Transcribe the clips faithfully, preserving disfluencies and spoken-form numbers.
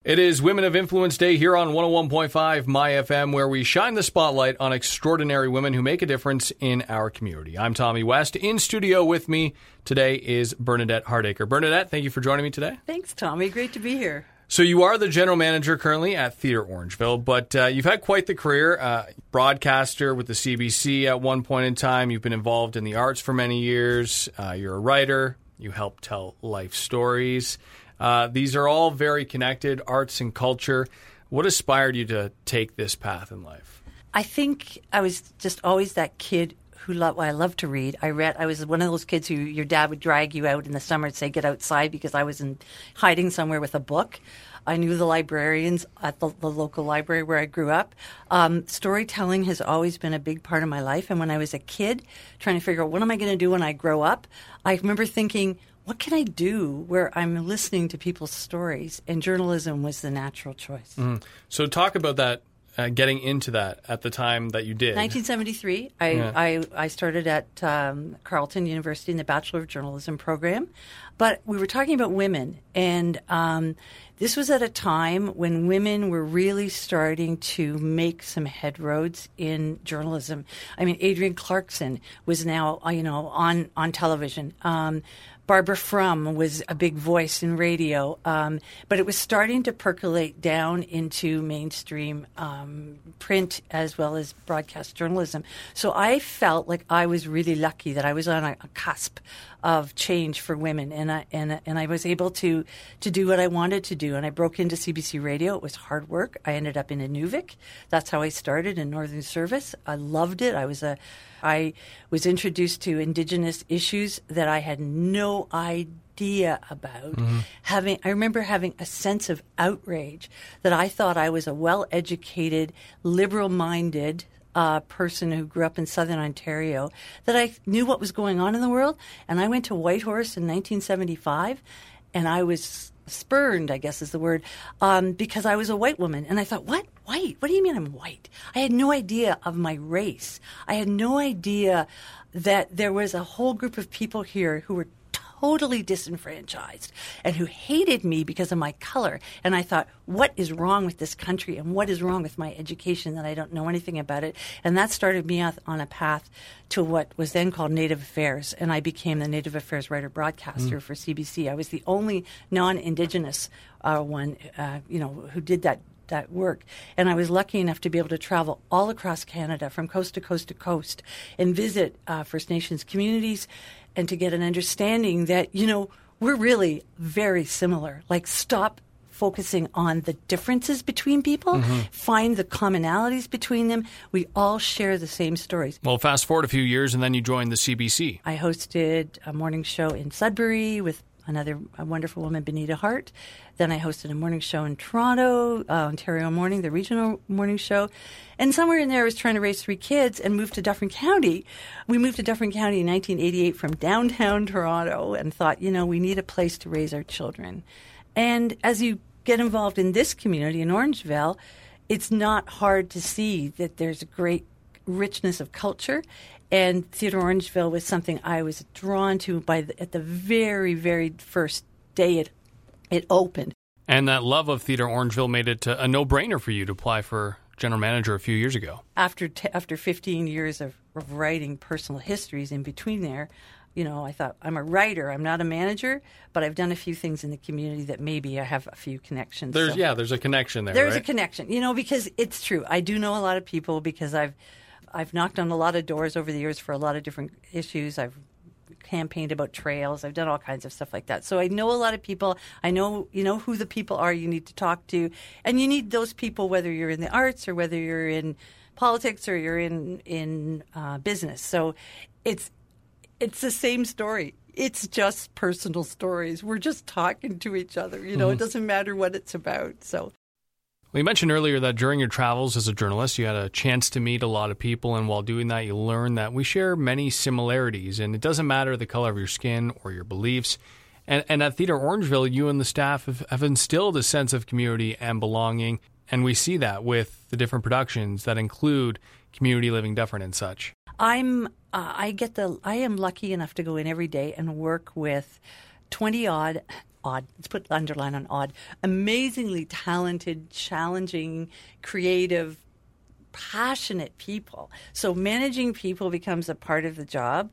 It is Women of Influence Day here on one oh one point five My F M, where we shine the spotlight on extraordinary women who make a difference in our community. I'm Tommy West. In studio with me today is Bernadette Hardacre. Bernadette, thank you for joining me today. Thanks, Tommy. Great to be here. So you are the general manager currently at Theatre Orangeville, but uh, you've had quite the career. Uh, broadcaster with the C B C at one point in time. You've been involved in the arts for many years. Uh, you're a writer. You help tell life stories. Uh, these are all very connected, arts and culture. What inspired you to take this path in life? I think I was just always that kid who loved, well, I loved to read. I read. I was one of those kids who your dad would drag you out in the summer and say, get outside, because I was in, hiding somewhere with a book. I knew the librarians at the, the local library where I grew up. Um, storytelling has always been a big part of my life. And when I was a kid, trying to figure out what am I going to do when I grow up, I remember thinking, what can I do where I'm listening to people's stories? And journalism was the natural choice. Mm. So talk about that, uh, getting into that at the time that you did. nineteen seventy-three, I, yeah. I, I started at um, Carleton University in the Bachelor of Journalism program. But we were talking about women, and um, this was at a time when women were really starting to make some headroads in journalism. I mean, Adrienne Clarkson was now, you know, on, on television. Um, Barbara Frum was a big voice in radio, um, but it was starting to percolate down into mainstream um, print as well as broadcast journalism. So I felt like I was really lucky that I was on a, a cusp of change for women, and I and and I was able to to do what I wanted to do. And I broke into C B C Radio. It was hard work. I ended up in Inuvik. That's how I started in Northern Service. I loved it. I was a I was introduced to Indigenous issues that I had no idea about. Mm-hmm. Having, I remember having a sense of outrage that I thought I was a well-educated, liberal-minded uh, person who grew up in Southern Ontario, that I knew what was going on in the world. And I went to Whitehorse in nineteen seventy-five, and I was spurned, I guess is the word, um, because I was a white woman. And I thought, what? White? What do you mean I'm white? I had no idea of my race. I had no idea that there was a whole group of people here who were totally disenfranchised and who hated me because of my color. And I thought, what is wrong with this country, and what is wrong with my education that I don't know anything about it? And that started me on a path to what was then called Native Affairs, and I became the Native Affairs writer-broadcaster mm. for C B C. I was the only non-Indigenous uh, one, uh, you know, who did that that work. And I was lucky enough to be able to travel all across Canada from coast to coast to coast and visit uh, First Nations communities, and to get an understanding that, you know, we're really very similar. Like, stop focusing on the differences between people, mm-hmm. find the commonalities between them. We all share the same stories. Well, fast forward a few years and then you joined the C B C. I hosted a morning show in Sudbury with another a wonderful woman, Benita Hart. Then I hosted a morning show in Toronto, uh, Ontario Morning, the regional morning show. And somewhere in there I was trying to raise three kids and moved to Dufferin County. We moved to Dufferin County in nineteen eighty-eight from downtown Toronto, and thought, you know, we need a place to raise our children. And as you get involved in this community in Orangeville, it's not hard to see that there's a great richness of culture. And Theatre Orangeville was something I was drawn to by the, at the very, very first day it it opened. And that love of Theatre Orangeville made it a no-brainer for you to apply for general manager a few years ago. After t- after fifteen years of, of writing personal histories in between there, you know, I thought, I'm a writer, I'm not a manager, but I've done a few things in the community that maybe I have a few connections. There's so. Yeah, there's a connection there, There's right? a connection, you know, because it's true. I do know a lot of people because I've I've knocked on a lot of doors over the years for a lot of different issues. I've campaigned about trails. I've done all kinds of stuff like that. So I know a lot of people. I know, you know, who the people are you need to talk to. And you need those people, whether you're in the arts or whether you're in politics or you're in, in uh, business. So it's it's the same story. It's just personal stories. We're just talking to each other. You know, mm-hmm. It doesn't matter what it's about. So. Well, you mentioned earlier that during your travels as a journalist, you had a chance to meet a lot of people, and while doing that, you learned that we share many similarities, and it doesn't matter the color of your skin or your beliefs. And, and at Theatre Orangeville, you and the staff have, have instilled a sense of community and belonging, and we see that with the different productions that include Community Living Dufferin and such. I'm, uh, I get the, I am lucky enough to go in every day and work with twenty odd odd. Let's put underline on odd. Amazingly talented, challenging, creative, passionate people. So managing people becomes a part of the job.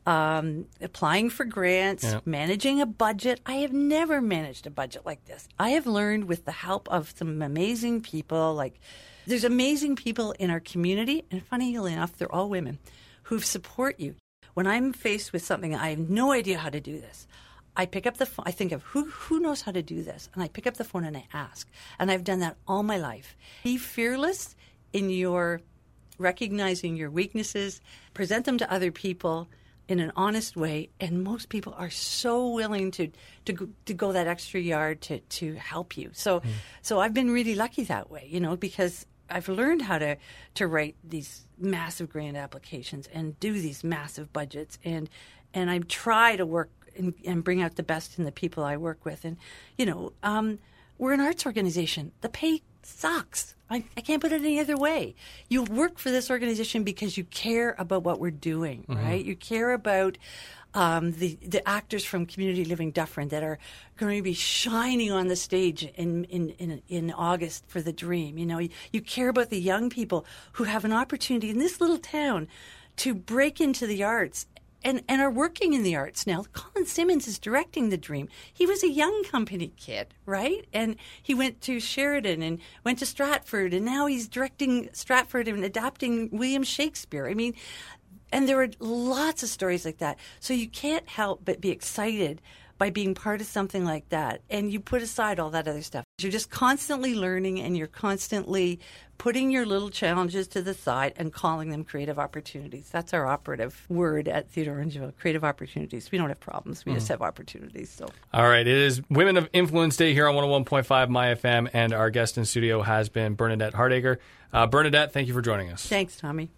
Um, applying for grants, yeah. managing a budget. I have never managed a budget like this. I have learned with the help of some amazing people. Like, there's amazing people in our community, and funny enough, they're all women, who support you. When I'm faced with something, I have no idea how to do this. I pick up the phone. I think of who who knows how to do this, and I pick up the phone and I ask. And I've done that all my life. Be fearless in your recognizing your weaknesses, present them to other people in an honest way, and most people are so willing to to go, to go that extra yard to to help you. So, mm. so I've been really lucky that way, you know, because I've learned how to to write these massive grant applications and do these massive budgets, and and I try to work and, and bring out the best in the people I work with. And you know, um, we're an arts organization. The pay sucks. I, I can't put it any other way. You work for this organization because you care about what we're doing, mm-hmm. right? You care about um, the the actors from Community Living Dufferin that are going to be shining on the stage in in, in, in August for The Dream. You know, you, you care about the young people who have an opportunity in this little town to break into the arts. And and are working in the arts now. Colin Simmons is directing The Dream. He was a young company kid, right? And he went to Sheridan and went to Stratford, and now he's directing Stratford and adapting William Shakespeare. I mean, and there are lots of stories like that. So you can't help but be excited by being part of something like that. And you put aside all that other stuff. You're just constantly learning, and you're constantly putting your little challenges to the side and calling them creative opportunities. That's our operative word at Theatre Orangeville, creative opportunities. We don't have problems. We mm. just have opportunities. So, all right. It is Women of Influence Day here on one oh one point five My F M, and our guest in studio has been Bernadette Hardacre. Uh, Bernadette, thank you for joining us. Thanks, Tommy.